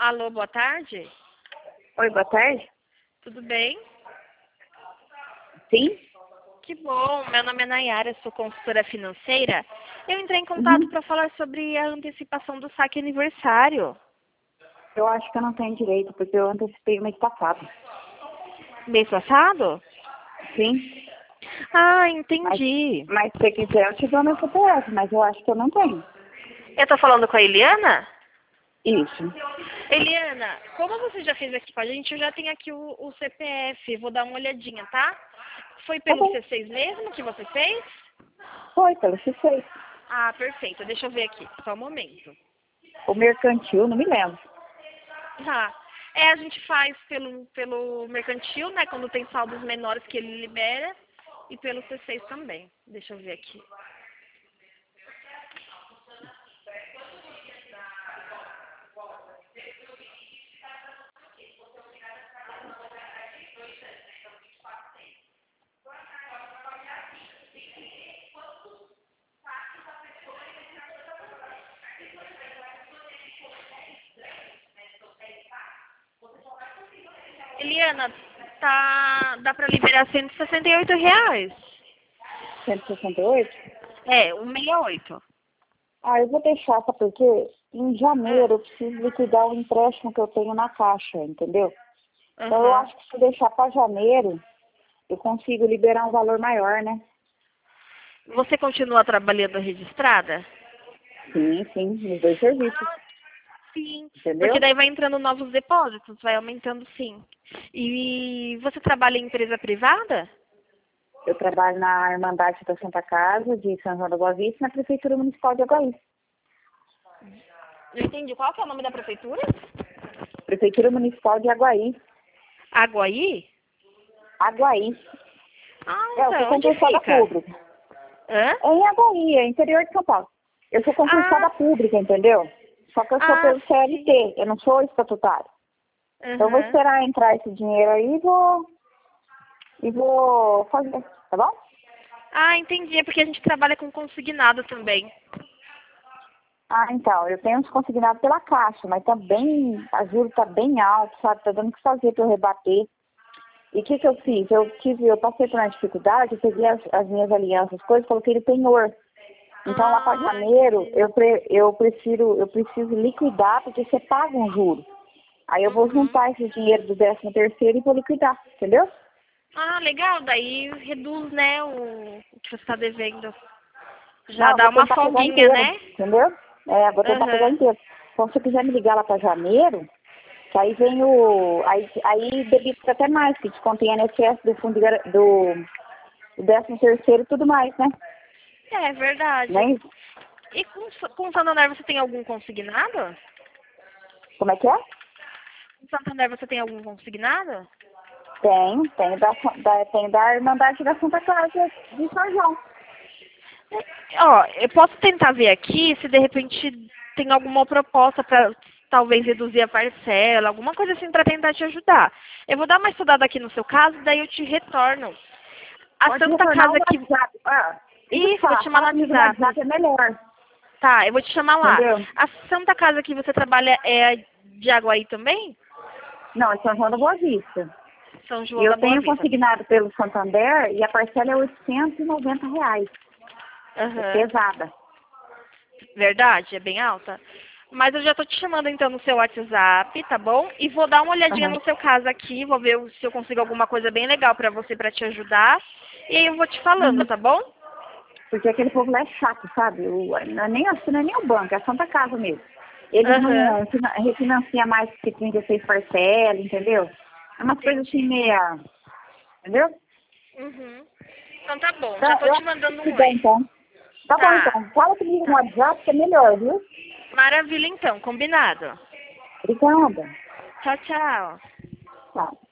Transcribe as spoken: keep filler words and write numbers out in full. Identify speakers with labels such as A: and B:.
A: Alô, boa tarde.
B: Oi, boa tarde.
A: Tudo bem?
B: Sim?
A: Que bom. Meu nome é Nayara, sou consultora financeira. Eu entrei em contato
B: Uhum.
A: para falar sobre a antecipação do saque aniversário.
B: Eu acho que eu não tenho direito, porque eu antecipei o mês passado.
A: Mês passado?
B: Sim?
A: Ah,
B: Mas,
A: entendi.
B: mas se você quiser, eu te dou meu C P F, mas eu acho que eu não tenho.
A: Eu tô falando com a Eliana?
B: Isso.
A: Eliana, como você já fez aqui com a gente, eu já tenho aqui o, o C P F. Vou dar uma olhadinha, tá? Foi
B: Tá
A: pelo
B: bom.
A: C seis mesmo que você fez?
B: Foi, pelo C seis.
A: Ah, perfeito. Deixa eu ver aqui. Só um momento.
B: O mercantil, não me lembro.
A: Tá. É, a gente faz pelo, pelo mercantil, né? Quando tem saldos menores que ele libera. E pelo C seis também. Deixa eu ver aqui. Eliana, tá, dá pra liberar cento e sessenta e oito reais.
B: cento e sessenta e oito?
A: É, cento e sessenta e oito.
B: Ah, eu vou deixar, sabe por quê? Em janeiro eu preciso liquidar o empréstimo que eu tenho na caixa, entendeu? Então eu
A: Aham.
B: acho que se eu deixar para janeiro, eu consigo liberar um valor maior, né?
A: Você continua trabalhando registrada?
B: Sim, sim, nos dois serviços,
A: Sim. Porque
B: entendeu?
A: daí vai entrando novos depósitos, vai aumentando sim. E você trabalha em empresa privada?
B: Eu trabalho na Irmandade da Santa Casa, de São João da Boa Vista, na Prefeitura Municipal de Aguaí.
A: Não entendi. Qual que é o nome da prefeitura?
B: Prefeitura Municipal de Aguaí.
A: Aguaí?
B: Aguaí.
A: Ah,
B: É, eu sou
A: então, onde
B: concursada
A: fica?
B: pública.
A: Hã?
B: É em Aguaí, é interior de São Paulo. Eu sou
A: Ah,
B: concursada pública, entendeu? Só que eu sou
A: ah,
B: pelo C L T, eu não sou estatutário. Então eu vou
A: aham.
B: esperar entrar esse dinheiro aí e vou, e vou fazer, tá bom?
A: Ah, entendi. É porque a gente trabalha com consignado também.
B: Ah, então, eu tenho uns consignados pela Caixa, mas tá bem, a juros tá bem alto, sabe? Tá dando o que fazer pra eu rebater. E o que que eu fiz? Eu tive, eu passei por uma dificuldade, eu peguei as, as minhas alianças, coisas, coloquei no penhor. Então lá para
A: Ah,
B: janeiro
A: entendi.
B: eu, pre, eu prefiro, eu preciso liquidar porque você paga um juro. Aí eu vou
A: Uhum.
B: juntar esse dinheiro do décimo terceiro e vou liquidar, entendeu?
A: Ah, legal. Daí reduz, né, o, o que você está devendo. Já
B: Não, eu
A: dá
B: vou
A: uma
B: tentar pegar
A: folguinha,
B: inteiro,
A: né?
B: entendeu? É, vou tentar pegar
A: Aham.
B: inteiro. Então se você quiser me ligar lá para janeiro, que aí vem o. Aí, aí debita até mais, que desconta I N S S do fundo de gar- do, do décimo terceiro e tudo mais, né?
A: É verdade.
B: Né?
A: E com, com o Santander você tem algum consignado?
B: Como é que é?
A: Com o Santander você tem algum consignado?
B: Tem, tem da, da, tem da Irmandade da Santa Casa de São João.
A: Ó, eu posso tentar ver aqui se de repente tem alguma proposta para talvez reduzir a parcela, alguma coisa assim para tentar te ajudar. Eu vou dar uma estudada aqui no seu caso, daí eu te retorno. A
B: Pode
A: Santa
B: retornar o
A: Casa que...
B: WhatsApp. Ah,
A: Isso,
B: isso,
A: eu vou te chamar no
B: fala comigo no
A: WhatsApp.
B: WhatsApp, é melhor.
A: Tá, eu vou te chamar lá.
B: Entendeu?
A: A Santa Casa que você trabalha é de Aguaí também?
B: Não, é São João da Boa Vista.
A: São
B: E
A: João
B: eu
A: da Boa
B: tenho
A: Vista.
B: consignado pelo Santander e a parcela é oitocentos e noventa reais. É
A: Aham.
B: pesada.
A: Verdade? É bem alta? Mas eu já tô te chamando então no seu WhatsApp, tá bom? E vou dar uma olhadinha
B: Aham.
A: no seu caso aqui, vou ver se eu consigo alguma coisa bem legal pra você, pra te ajudar. E aí eu vou te falando,
B: Uhum.
A: tá bom?
B: Porque aquele povo lá é chato, sabe? O, não, é nem, não é nem o banco, é a Santa Casa mesmo. Eles
A: Aham.
B: não fina- refinanciam mais que trinta e seis parcelas, entendeu? É umas coisas assim
A: Entendi.
B: meia. Entendeu?
A: Uhum. Então tá bom, já
B: Então,
A: tô
B: eu
A: te
B: acho
A: mandando
B: que
A: um
B: dá
A: oi.
B: então. Tá bom
A: Tá,
B: então. Fala comigo no
A: tá.
B: WhatsApp que é melhor, viu?
A: Maravilha então, combinado.
B: Obrigada.
A: Tchau, tchau.
B: Tchau.